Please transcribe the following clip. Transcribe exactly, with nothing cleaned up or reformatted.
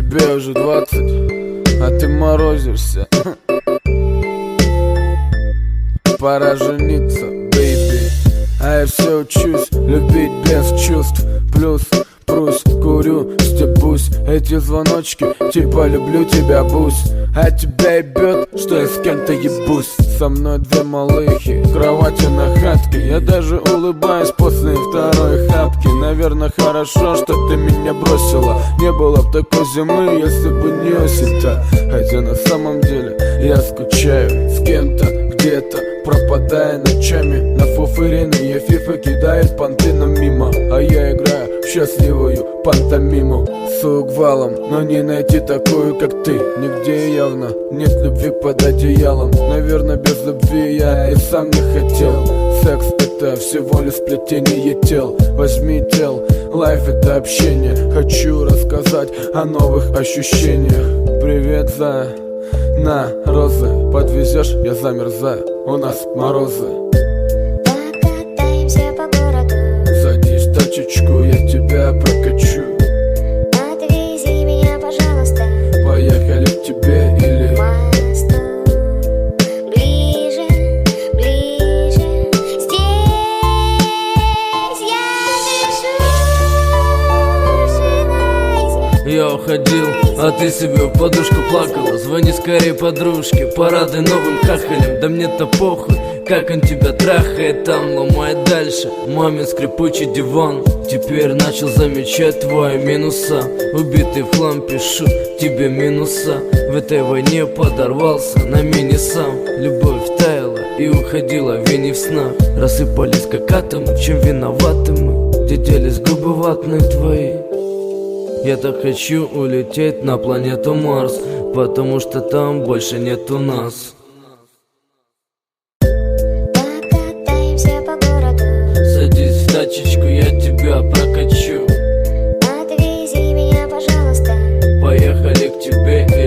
Тебе уже двадцать, а ты морозишься. Пора жениться, бейби. А я все учусь любить без чувств. Плюс прусь, курю, стебусь. Эти звоночки, типа люблю тебя, бусь. А тебя ебет, что я с кем-то ебусь. Со мной две малыхи, кровати на хатке. Я даже улыбаюсь после второй хапки. Наверное, хорошо, что ты меня бросила. Не было б такой зимы, если бы не осень-то. Хотя на самом деле я скучаю с кем-то где-то, пропадая ночами на фуфыренные фифы, кидает понты нам мимо. А я играю в счастливую пантомиму с угвалом, но не найти такую, как ты. Нигде явно нет любви под одеялом. Наверное, без любви я и сам не хотел. Секс — это всего лишь сплетение тел. Возьми тел, лайф — это общение. Хочу рассказать о новых ощущениях. Привет, зая, на розы подвезешь, я замерзаю, у нас морозы. Покатаемся по городу. Садись в тачечку, я тебя прокачу. Отвези меня, пожалуйста. Поехали к тебе или Мосту. Ближе, ближе. Здесь я дышу. Я уходил, а ты себе в подушку плакала. Звони скорее подружке, порадуй новым хахалем. Да мне-то похуй, как он тебя трахает, там ломает дальше мамин скрипучий диван. Теперь начал замечать твои минуса. Убитый в хлам пишу тебе минуса. В этой войне подорвался на мини сам. Любовь таяла и уходила вени в снах. Рассыпались как атомы, чем виноваты мы. Где делись губы ватные твои. Я так хочу улететь на планету Марс, потому что там больше нету нас. Покатаемся по городу. Садись в тачечку, я тебя прокачу. Отвези меня, пожалуйста. Поехали к тебе